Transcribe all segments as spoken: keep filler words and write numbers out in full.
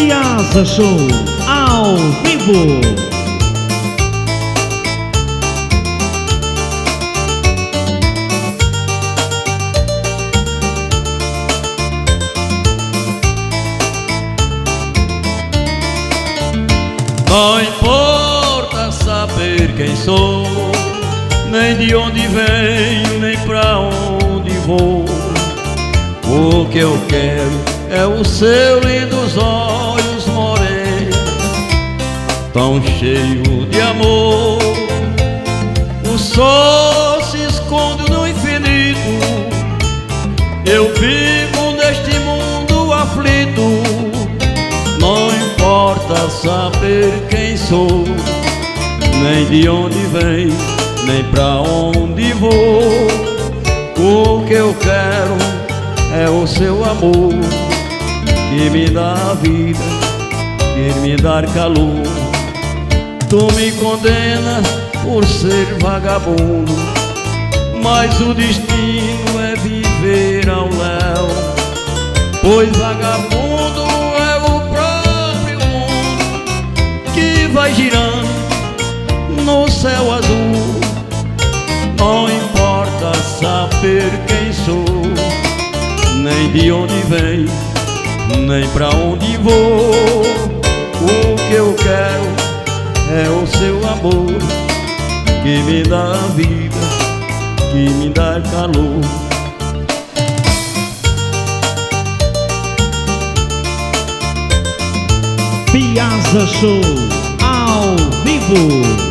Piazza Show ao vivo. Não importa saber quem sou, nem de onde venho, nem pra onde vou. O que eu quero é o seu lindos olhos morenos, tão cheio de amor. O sol se esconde no infinito, eu vivo neste mundo aflito. Não importa saber quem sou, nem de onde venho, nem pra onde vou. O que eu quero é o seu amor, que me dá vida, que me dá calor. Tu me condenas por ser vagabundo, mas o destino é viver ao léu. Pois vagabundo é o próprio mundo que vai girando no céu azul. Não importa saber quem sou, nem de onde venho, nem pra onde vou. O que eu quero é o seu amor, que me dá vida, que me dá calor. Piazza Show ao vivo.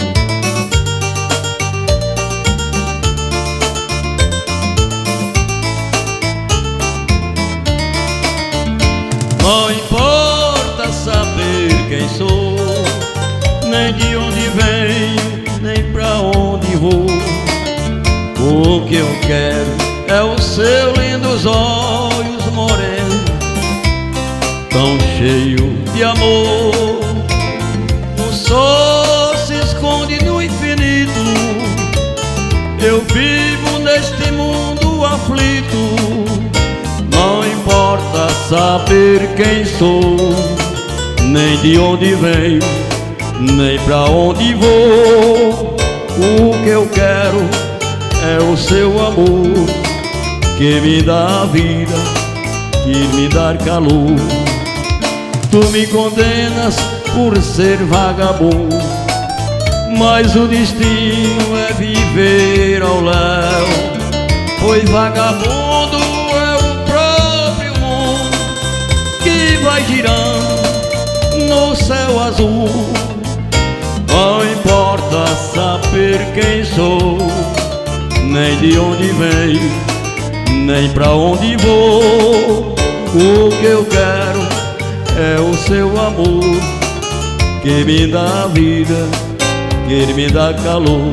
Não importa saber quem sou, nem de onde venho, nem pra onde vou. O que eu quero é o seu lindos olhos morenos, tão cheio de amor. O sol se esconde no infinito, eu vivo neste mundo aflito. Não importa saber quem sou, nem de onde venho, nem pra onde vou. O que eu quero é o seu amor, que me dá vida, que me dá calor. Tu me condenas por ser vagabundo, mas o destino é viver ao léu. Pois vagabundo é o próprio mundo que vai girando no céu azul. Não importa saber quem sou, nem de onde venho, nem pra onde vou. O que eu quero é o seu amor, que me dá vida, que me dá calor.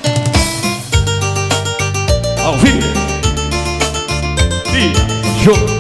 Ao vivo, Piazza Show.